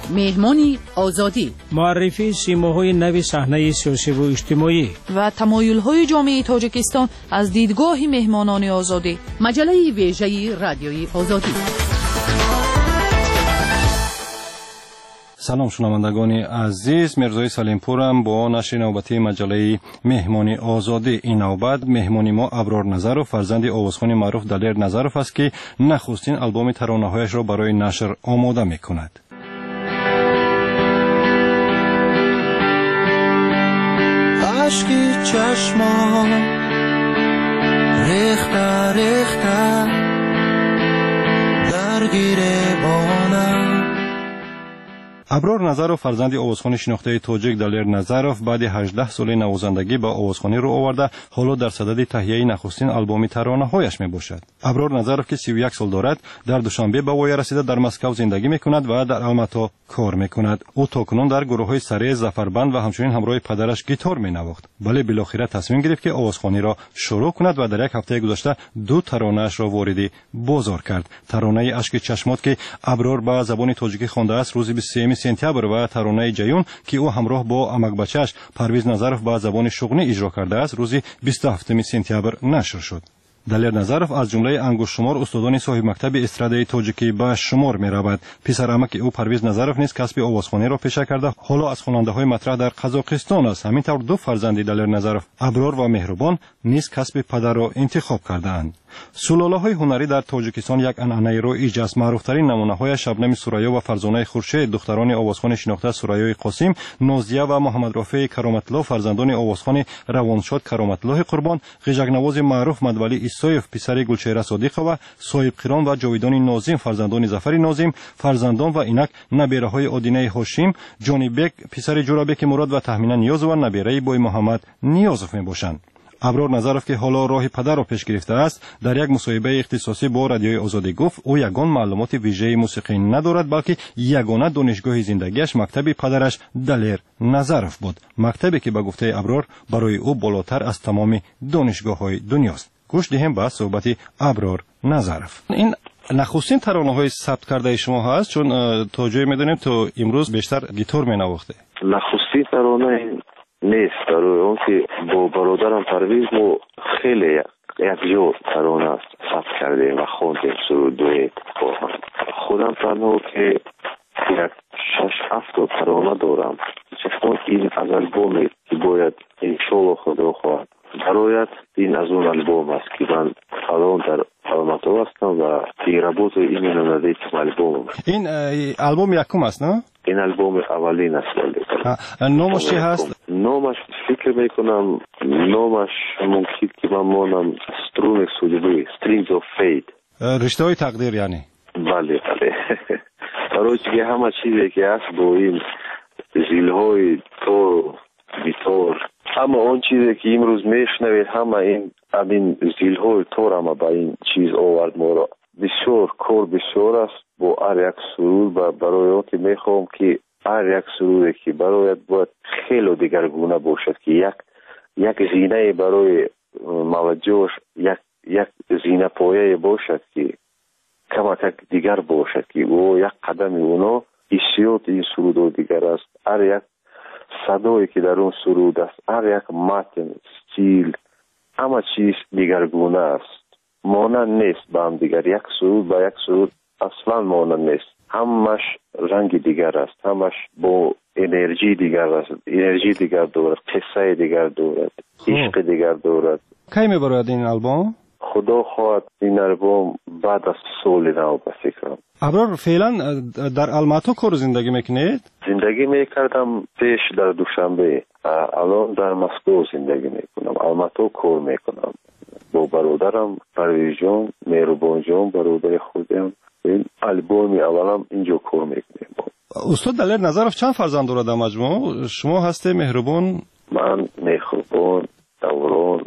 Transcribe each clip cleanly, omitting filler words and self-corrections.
مهمانی آزادی، معرفی سیماهای نو صحنه سیاسی و اجتماعی و تمایل‌های جامعه تاجیکستان از دیدگاه مهمانان آزادی. مجله ویژه رادیوی آزادی. سلام شنوندگان عزیز، مرزای سلیمپورم با نشر نوبتی مجله مهمانی آزادی. این نوبت مهمانی ما ابرار نظرов فرزند آوازخوان معروف دلیر نظرов است که نخستین آلبوم ترانه‌هایش را برای نشر آماده می‌کند. عشقی چشمان ریخته ریخته درگیر بانم. ابرار نظرов فرزند آوازخوان شناخته تاجیک دلیر نظرов بعد 18 سال نوازندگی با آوازخوانی رو آورده، حالا در صدد تهیه نخستین آلبوم ترانه‌هایش میباشد. ابرار نظرov که 31 سال دارد، در دوشنبه به وای رسیده در مسکو زندگی میکند و در الماتا کار میکند. او تاکنون در گروه‌های سری زفربند و همچنین همراه پدرش گیتار مینواخت. ولی بالاخره تصمیم گرفت که آوازخوانی را شروع کند و در یک هفته گذشته 2 ترانه‌اش را وارد بازار کرد. ترانه اشک چشمات که ابرار به زبان تاجیکی خوانده است روز 23 سپتامبر و ترانه جیون که او همراه با امک بچه‌اش پرویز نظرov به زبان شغنی اجرا کرده است روز 27 سپتامبر نشر شد. دلیر نظرov از جمله انگشت شمار استادان صاحب مکتب استرادای تاجیکی به شمار می‌رود. پسر عمک او پرویز نظرov نیز کسب آوازخوانی را پیشه کرده، حالا از خواننده‌های مطرح در قزاقستان است. همینطور 2 فرزند دلیر نظرov ابرار و مهربان نیز کسب پدر را انتخاب کرده‌اند. سلاله‌های هنری در تاجیکستان یک عنعنه رایج است. معروف‌ترین نمونه‌های شبنم سوریا و فرزانه خورشید دختران آوازخوان شناخته سوریای قاسم، نازیه و محمد رافع کرامت‌الله فرزندان آوازخوان روانشاد کرامت‌الله قربان، غژک‌نواز معروف مدولی ایسایف پسر گلچهره صادقه صاحب قران و جاویدان ناظم فرزندان ظفر ناظم، فرزندان و اینک نبیره‌های آدینه هاشم، جانی بک پسر جورابک مراد و تهمینه نیاز و نبیره بوی محمد نیازف میباشند. ابرار نظرov که حالا راه پدر را پیش گرفته است، در یک مصاحبه اختصاصی با رادیوی آزادی گفت او یگان معلومات ویژه موسیقی ندارد، بلکه یگانه دانشگاه زندگیش مکتب پدرش دلیر نظرov بود، مکتبی که به گفته ابرار برای او بالاتر از تمام دانشگاه‌های دنیاست. گوش دهیم به صحبت ابرار نظرov. این نخستین ترانه‌های ثبت کرده شما هست، چون تا جایی می‌دونیم تو امروز بیشتر گیتار می‌نواخته. نخستین ترانه نیست، برای اون که با برادرم پرویز ما خیلی یک جور ترانه ثبت کردیم و خوندیم سرودوی با هم. خودم تنها که یک 6-7 ترانه دارم، چون این از البومی که باید انشالله خدا خواهد برایت این از اون البوم است که من الان در الماتا هستم و پیرابوت این ندید البوم. این البوم یکم است نه؟ این البوم اولین است. نامش چی هست؟ نامش فکر میکنم نامش ممکن که من مانم سترون سولیبی Strings of Fate، رشته های تقدیر یعنی. بله برای که همه چیزی که هست با این زیلهای تو بیتار، همه اون چیزی که امروز میشنوید همه این زیلهای تور همه با این چیز آورد ما را. بسیار کار بسیار است با هر یک سرود و برای اون که میخوام که هر یک سرودی که برایت باید خیلی دیگرگونه باشد که یک زینه برای موجهش یک زینه پایه باشد که کمک دیگر باشد که او یک قدم اونا حسیات این سرود دیگر است. هر یک صدایی که در اون سرود است، هر یک متن، استیل، همه چیز دیگرگونه است، مانند نیست با هم دیگر. یک سرود با یک سرود اصلا مانند نیست، همش رنگ دیگر است، همش با انرژی دیگر است، انرژی دیگر دارد، قصه دیگر دارد، عشق دیگر دارد. کی میبرد این البوم؟ خدا خواهد این البوم بعد از سال نو به فکرم. ابرار فعلا در الماتا کار زندگی میکنید؟ زندگی میکردم پیش در دوشنبه، الان در مسکو زندگی میکنم. الماتا کار میکنم با برادرم پرویز جان، مهربان جان برادر خودم. این البوم اولم اینجا کار میکنیم. استاد دلیر نظرov چند فرزند دارد مجموع؟ شما هسته مهربان؟ من مهربان، دوران،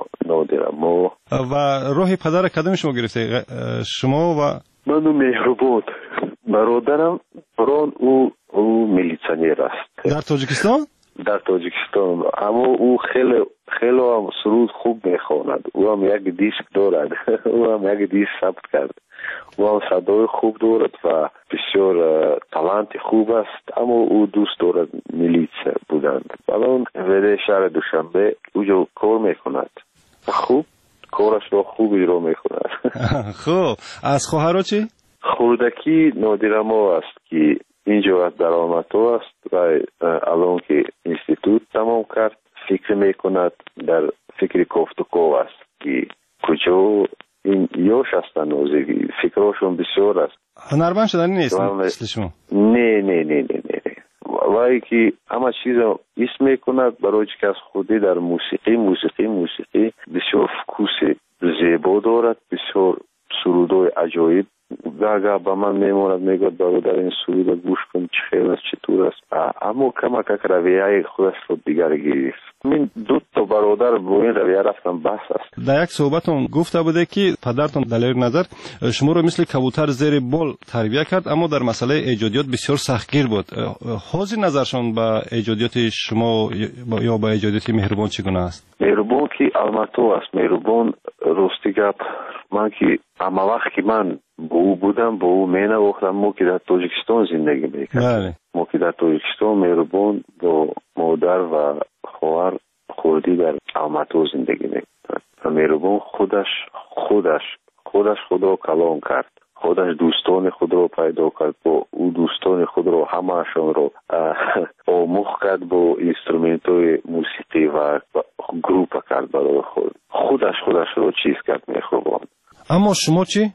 نادرمو. و راه پدر کدام شما گرفته؟ شما و من مهربان. برادرم بران او میلیسیونر است در تاجیکستان. در تاجیکستان، اما او خیلی هم سرود خوب میخواند. او هم یک دیسک دارد. او هم یک دیسک ثبت کرد. او صدای خوب دارد و بسیار تالنت خوب است، اما او دوست دارد میلیس بودن. الان ولی شهر دوشنبه اونجا کار میکند، خوب کارش رو خوب اجرا میکند. خب از خواهرها چی؟ خوردکی نادرما است که اینجا در آماتو است و الان که اینستیتوت تمام کرد فکر میکند، در فکر کوفتکو است که کجا این یوش هستن نوزگی، فکرشون بسیار است. هنرمند شدنی نیست مثل شما؟ نه وای که همه چیز اسم میکند برای که از خودی در موسیقی بسیار فکوس زیبا دارد، بسیار سرودای عجایب گاگا با من میموند، میگوید برادر این سرود گوش کن چه خیلی است چطور است، اما کمک رویه خودش رو دیگر گرفت. من دو تا برادر با این رویه رفتم بحث است. در یک صحبتون گفته بوده که پدرتون دلیر نظر شما رو مثل کبوتر زیر بال تربیت کرد، اما در مسئله ایجادیات بسیار سختگیر بود. حاضر نظرشون به ایجادیات شما یا به ایجادیات مهربان چگونه است؟ مهربان که الماتو است، مهربان راستی گپ من که اما وقت که من با او بودم با او می نواختم، ما که در تاجیکستان زندگی میکردم، ما که در تاجیکستان مهربان با مادر و خواهر خوردی در الماتو زندگی میکردم و مهربان خودش خدا کلام کرد، خودش دوستان خود رو پیدا کرد، با او دوستان خود رو همهشون رو آموخت کرد، با اینسترومنت‌های موسیقی و گروپ کرد برای خودش رو چیز کرد مهربان. اما شما چی؟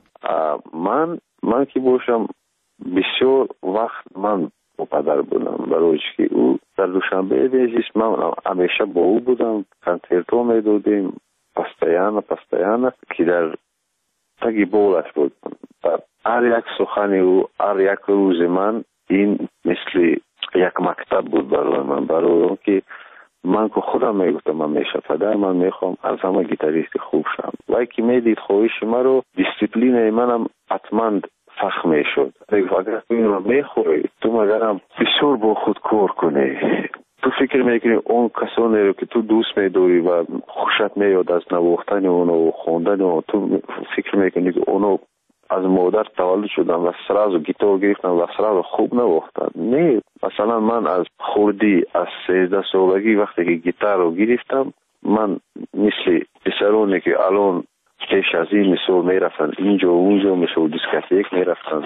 من که باشم بسیار وقت من با پدر بودم، برای که او در دوشنبه ویزیست من همیشه با او بودم، کنسرتو میدادیم پستیانه که در تگی بولش بود. هر یک سخن او، هر یک روز من این مثل یک مکتب بود برای من که من که خودم میگفتم همیشه پدر من میخوام از همه گیتاریست خوب شم، وای که میدید خواهش من رو دیسپلین منم حتما فخم میشد. اگر تو این رو میخوری تو مگرم بسیار با خود کار کنی، تو فکر میکنی اون کسانی رو که تو دوست میداری و خوشت میاد از نواختن اونو و خوندن اونو، تو فکر میکنی که اونو از مادر تولد شدن و سراز گیتار گرفتن و سراز خوب نواختن. نه، مثلا من از خوردی از 13 سالگی وقتی که گیتار رو گرفتم، من مثل پسرانی که الان پیش از این مثل میرفتن اینجا و اونجا مثل دیسکاتیک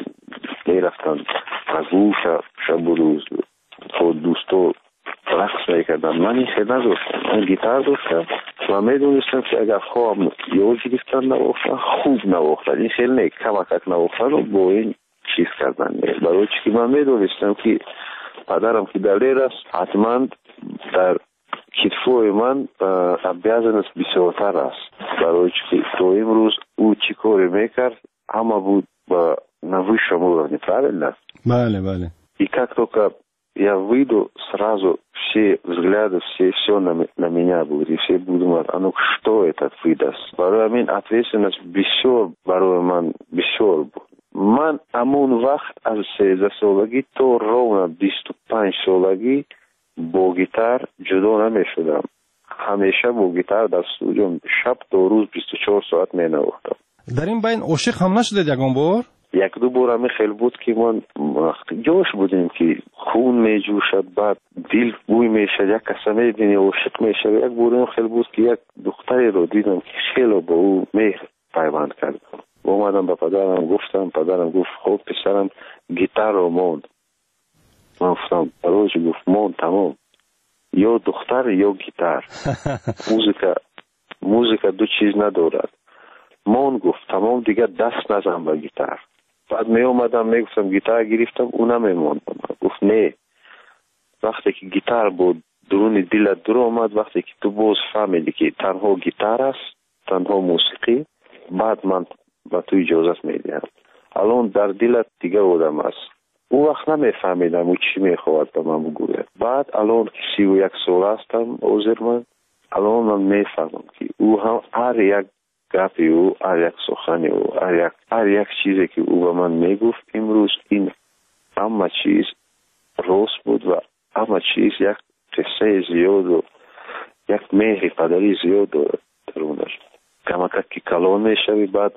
میرفتن تگو شب و روز با دوستو رقص میکردن، من این خیلی نداشتم، من گیتار داشتم و میدونستم که اگر خواهم یاد گرفتن نواختن خوب نواختن، این خیلی نه کمک نواختن رو با این چیز کردن. برای که من میدونستم که پدرم که دلیر است حتما در کتفوی من بیازنس بسیارتر است، برای که تو امروز او چی کاری میکرد همه بود با نوی شما неправильно. Бale. И как только я выйду, сразу все взгляды, все на меня будут, и все будут думать, а ну что это выдаст. Барой мен ответственность бисёр, барой ман бисёр буд. Ман амон вақт аз 13 солаги то ровно 25 солаги бо гитар ҷудо намешудам. ҳамеша бо гитар дар студиум шаб то рӯз 24 соат менавохтам. дар ин байн ошиқ ҳам нашудед ягон бор? یک-دو بار همی خیلی بود که من جوش بودیم که خون می جوشد، بعد دل بوی می شد، یک کسی می بینی عاشق می شد. یک بار خیلی بود که یک دختری رو دیدم که خیلی با او مهر پیوند کردم. اومدم به پدرم گفتم، پدرم گفت خب پسرم گیتار رو موند. من گفتم برای گفت موند تمام، یا دختر یا گیتار. موزیکا دو چیز ندارد. من گفت تمام دیگه دست نزن به گیتار. بعد می اومدم می گفتم گیتار گرفتم اونم میموندم. گفت نه، وقتی که گیتار بود درون دلت در اومد، وقتی که تو باز فهمیدی که تنها گیتار است، تنها موسیقی، بعد من با تو اجازت میدم. الان در دلت دیگه آدم است. اون وقت نمیفهمیدم او چی میخواد به من بگوید. بعد الان 31 سال هستم عذر من، الان من میفهمم که او هم هر یک گپی او، هر یک سخنی او، هر یک چیزی که او به من میگفت امروز این همه چیز راست بود و همه چیز یک قصه زیاد و یک مهر پدری زیاد درونش. کمک که کلان میشوی، بعد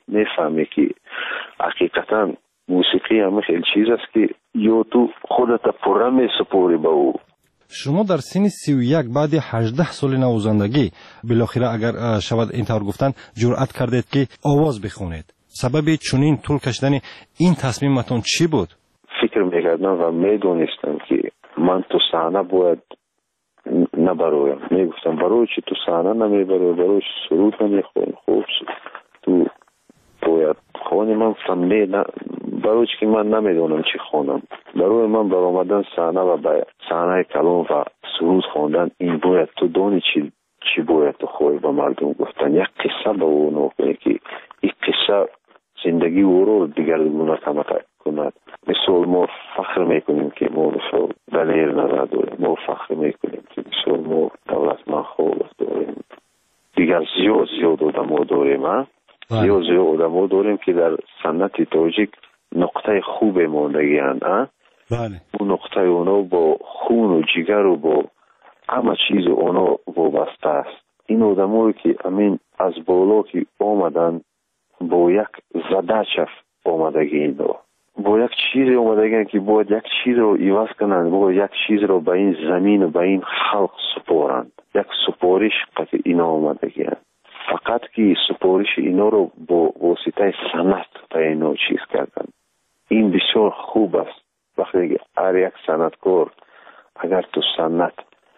میفهمی که حقیقتا موسیقی همه خیلی چیز است که یا تو خودت پره میسپوری به او. شما در سن 31 بعد 18 سال نوازندگی بالاخره اگر شود اینطور گفتن جرأت کردید که آواز بخونید. سبب چنین طول کشیدن این تصمیمتون چی بود؟ فکر میکردم و میدونستم که من تو صحنه باید نبرویم. میگفتم برای چی تو صحنه نمیبروی، برای چی سرود نمیخونی، خوب تو باید خونی. من گفتم نه، برای چی که من نمیدونم چی خونم. برای من بر آمدن صحنه و به صحنه کلام و سرود خوندن این باید تو دونی چی باید تو خوی به مردم گفتن. یک قصه به او نکنی که این قصه زندگی او رو دیگرگونه کند. مثال ما فخر میکنیم که ما مثال دلیر نظر داریم، ما فخر میکنیم که مثال ما دولتمند خوب داریم، دیگر زیاد آدم داریم. زیاد آدم داریم که در سنت تاجیک نقطه خوب ماندگی هستند. بله. اون نقطه اونا با خون و جگر و با همه چیز اونا وابسته است. این آدمایی که امین از بالا که آمدن با یک زده چف آمدگی اینا، با یک چیز آمدگی که باید یک چیز رو عوض کنند، باید یک چیز رو به این زمین و به این خلق سپارند. یک سپارش قطع اینا آمدگی هست. فقط که سپارش اینا رو با واسطه سنت به اینا چیز کردن. این بسیار خوب است. وقتی هر یک سنتکار اگر تو سنت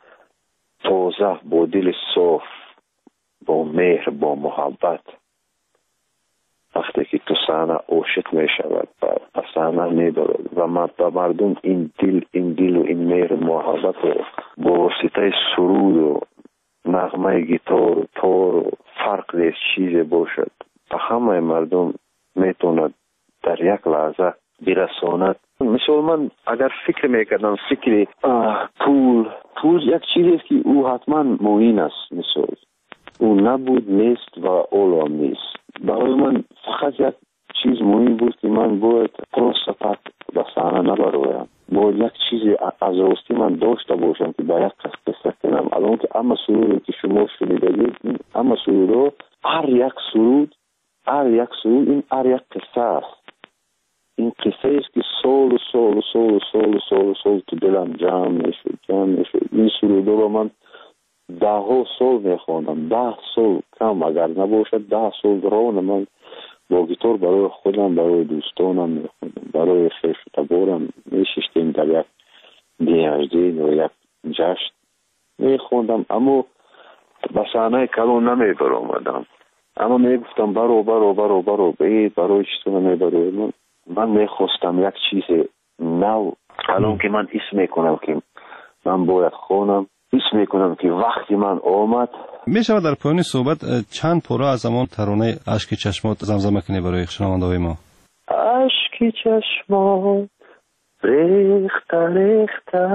تازه با دل صاف، با مهر، با محبت، وقتی که تو صحنه عاشق می شود و صحنه می دارد و به مردم این دل و این مهر محبت رو با واسطه سرود و نغمه گیتار و تار و فرق نیست چیز باشد و همه مردم میتوند در یک لحظه برساند. مثل من اگر فکر میکردم فکر پول یک چیزی که او حتما معین است. مثل او نبود نیست و اولام نیست. برای من فقط یک چیز مهم بود که من باید پروستپت به صحنه نبرویم. باید یک چیزی از راستی من داشته باشم که به یک قصه کنم. الان که اما سرودی که شما شنیدید، اما سرود هر یک سرود این هر یک قصه است. این قصه است که سال تو دلم جمع میشد. این سرود رو من 10 سال میخوانم. 10 سال کم اگر نباشد 10 سال ران من با گیتار برای خودم، برای دوستانم میخوندم، برای خیش و تبارم میششتیم در یک دیهجدین و یک جشن میخوندم. اما به صحنه کلام نمیبر آمدم. اما میگفتم برو بید برای چطور نمیبرو. من میخواستم یک چیز نو. الان که من اسم میکنم که من باید خونم، اسم میکنم که وقتی من آمد. میشود در پایان صحبت چند پاره از همون ترانه اشک چشمات زمزمه کنی برای شنونده های ما؟ اشک چشمات ریخته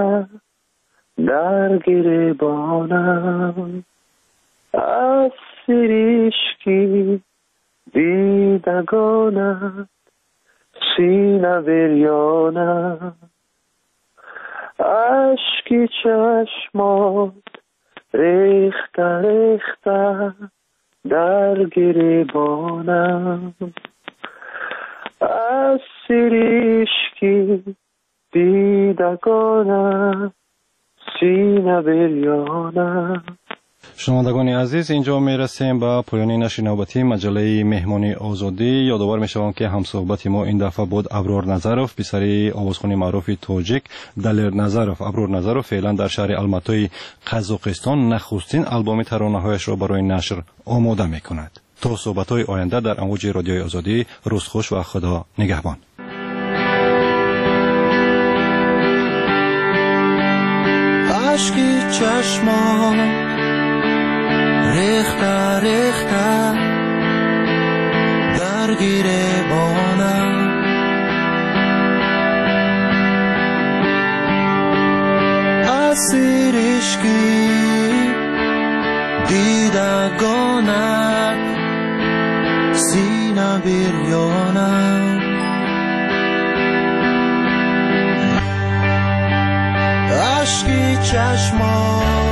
در گریبانم، از سریشکی دیدگانم، سینه بریانم. اشک چشمات ریخته در گریبانم، از سریشکی دیدگانم، سینه بریانم. شنوندگان عزیز، اینجا میرسیم به پایان نشر نوبتی مجله مهمانی آزادی. یادآور میشوم که همصحبت ما این دفعه بود ابرار نظروف، پسر آوازخوان معروف تاجیک دلیر نظروف. ابرار نظروف فعلا در شهر الماتای قزاقستان نخستین آلبوم ترانه‌هایش را برای نشر آماده میکند. تا صحبت‌های آینده در امواج رادیوی آزادی، روز خوش و خدا نگهبان. اشکی چشمان ریخته در گریبانم، از سریشکی دیدگانت، سینه بریانم. اشکی چشمان